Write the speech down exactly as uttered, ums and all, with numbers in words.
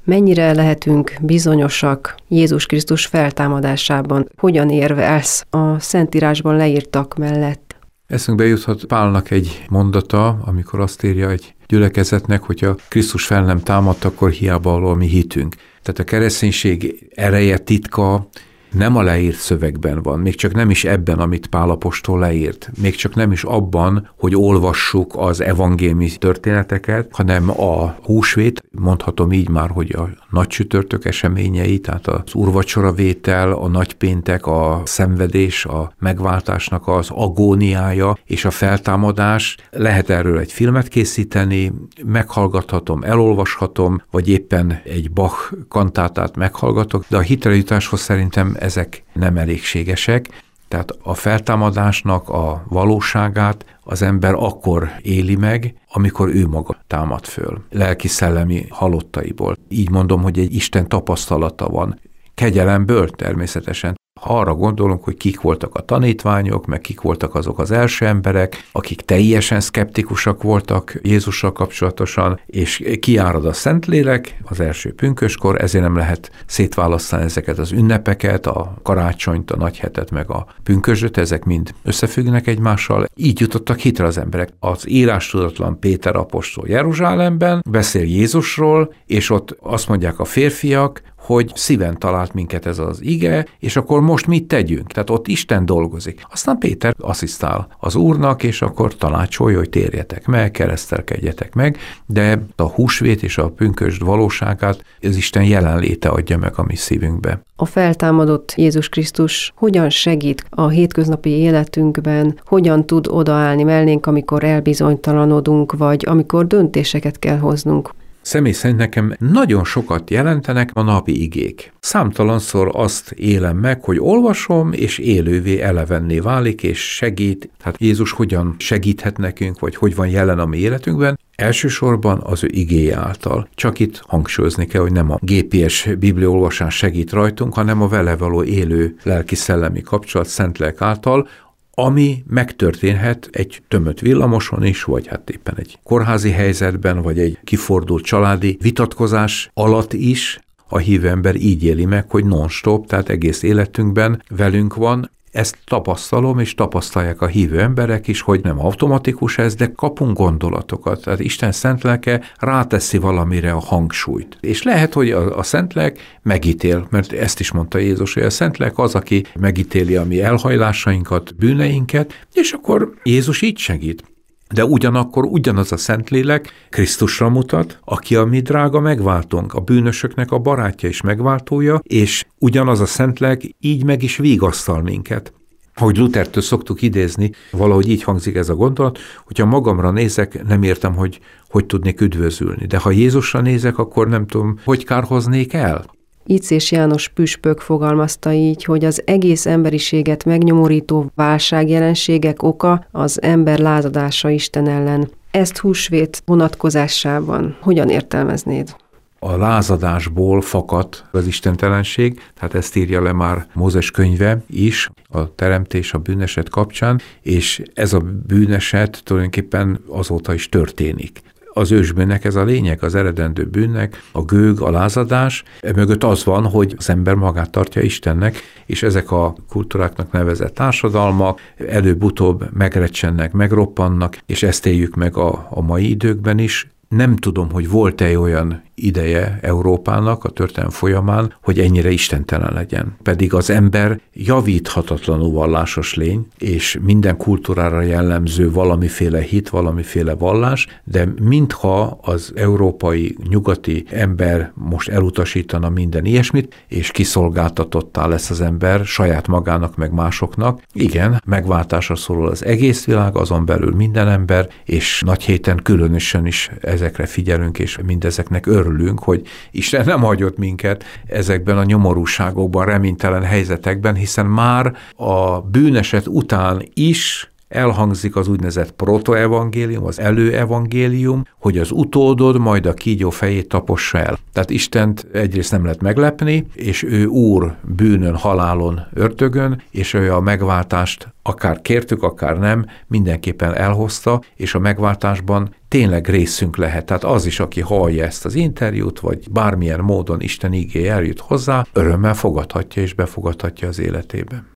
Mennyire lehetünk bizonyosak Jézus Krisztus feltámadásában? Hogyan érvelsz a Szentírásban leírtak mellett? Eszünkbe juthat Pálnak egy mondata, amikor azt írja egy gyülekezetnek, hogyha Krisztus fel nem támadt, akkor hiába való a mi hitünk. Tehát a kereszténység ereje, titka nem a leírt szövegben van, még csak nem is ebben, amit Pál apostol leírt, még csak nem is abban, hogy olvassuk az evangéliumi történeteket, hanem a húsvét, mondhatom így már, hogy a nagy csütörtök eseményei, tehát az úrvacsoravétel, a nagypéntek, a szenvedés, a megváltásnak az agóniája és a feltámadás. Lehet erről egy filmet készíteni, meghallgathatom, elolvashatom, vagy éppen egy Bach kantátát meghallgatok, de a hitre jutáshoz szerintem ezek nem elégségesek, tehát a feltámadásnak a valóságát az ember akkor éli meg, amikor ő maga támad föl, lelki-szellemi halottaiból. Így mondom, hogy egy Isten tapasztalata van. Kegyelemből természetesen. Ha arra gondolunk, hogy kik voltak a tanítványok, meg kik voltak azok az első emberek, akik teljesen szkeptikusak voltak Jézussal kapcsolatosan, és kiárad a Szentlélek az első pünköskor, ezért nem lehet szétválasztani ezeket az ünnepeket, a karácsonyt, a nagyhetet, meg a pünkösdöt, ezek mind összefüggnek egymással. Így jutottak hitre az emberek. Az írástudatlan Péter apostol Jeruzsálemben beszél Jézusról, és ott azt mondják a férfiak, hogy szíven talált minket ez az ige, és akkor most mit tegyünk? Tehát ott Isten dolgozik. Aztán Péter asszisztál az Úrnak, és akkor tanácsolja, hogy térjetek meg, keresztelkedjetek meg, de a húsvét és a pünkösd valóságát az Isten jelenléte adja meg a mi szívünkbe. A feltámadott Jézus Krisztus hogyan segít a hétköznapi életünkben, hogyan tud odaállni mellénk, amikor elbizonytalanodunk, vagy amikor döntéseket kell hoznunk? Személy szerint nekem nagyon sokat jelentenek a napi igék. Számtalanszor azt élem meg, hogy olvasom, és élővé, elevenné válik, és segít. Hát Jézus hogyan segíthet nekünk, vagy hogy van jelen a mi életünkben? Elsősorban az ő igéje által. Csak itt hangsúlyozni kell, hogy nem a gé pé es bibliaolvasás segít rajtunk, hanem a vele való élő lelki-szellemi kapcsolat Szentlélek által, ami megtörténhet egy tömött villamoson is, vagy hát éppen egy kórházi helyzetben, vagy egy kifordult családi vitatkozás alatt is. A hívő ember így éli meg, hogy non-stop, tehát egész életünkben velünk van. Ezt tapasztalom, és tapasztalják a hívő emberek is, hogy nem automatikus ez, de kapunk gondolatokat. Tehát Isten Szentlelke ráteszi valamire a hangsúlyt. És lehet, hogy a, a Szentlélek megítél, mert ezt is mondta Jézus, hogy a Szentlélek az, aki megítéli a mi elhajlásainkat, bűneinket, és akkor Jézus így segít. De ugyanakkor ugyanaz a Szentlélek Krisztusra mutat, aki a mi drága megváltónk, a bűnösöknek a barátja és megváltója, és ugyanaz a Szentlélek így meg is vigasztal minket. Ahogy Luthertől szoktuk idézni, valahogy így hangzik ez a gondolat, hogyha magamra nézek, nem értem, hogy hogy tudnék üdvözülni. De ha Jézusra nézek, akkor nem tudom, hogy kárhoznék el. Icés János püspök fogalmazta így, hogy az egész emberiséget megnyomorító válságjelenségek oka az ember lázadása Isten ellen. Ezt húsvét vonatkozásában hogyan értelmeznéd? A lázadásból fakad az istentelenség, tehát ezt írja le már Mózes könyve is, a teremtés, a bűneset kapcsán, és ez a bűneset tulajdonképpen azóta is történik. Az ősbűnnek ez a lényeg, az eredendő bűnnek, a gőg, a lázadás. Mögött az van, hogy az ember magát tartja Istennek, és ezek a kultúráknak nevezett társadalmak előbb-utóbb megrecsennek, megroppannak, és ezt éljük meg a, a mai időkben is. Nem tudom, hogy volt-e olyan ideje Európának a történelem folyamán, hogy ennyire istentelen legyen. Pedig az ember javíthatatlanul vallásos lény, és minden kultúrára jellemző valamiféle hit, valamiféle vallás, de mintha az európai, nyugati ember most elutasítana minden ilyesmit, és kiszolgáltatottá lesz az ember saját magának, meg másoknak. Igen, megváltásra szorul az egész világ, azon belül minden ember, és nagy héten különösen is ezekre figyelünk, és mindezeknek örülünk, hogy Isten nem hagyott minket ezekben a nyomorúságokban, reménytelen helyzetekben, hiszen már a bűneset után is elhangzik az úgynevezett protoevangélium, az előevangélium, hogy az utódod majd a kígyó fejét tapossa el. Tehát Istent egyrészt nem lehet meglepni, és ő úr bűnön, halálon, ördögön, és ő a megváltást akár kértük, akár nem, mindenképpen elhozta, és a megváltásban tényleg részünk lehet. Tehát az is, aki hallja ezt az interjút, vagy bármilyen módon Isten igéje eljut hozzá, örömmel fogadhatja és befogadhatja az életébe.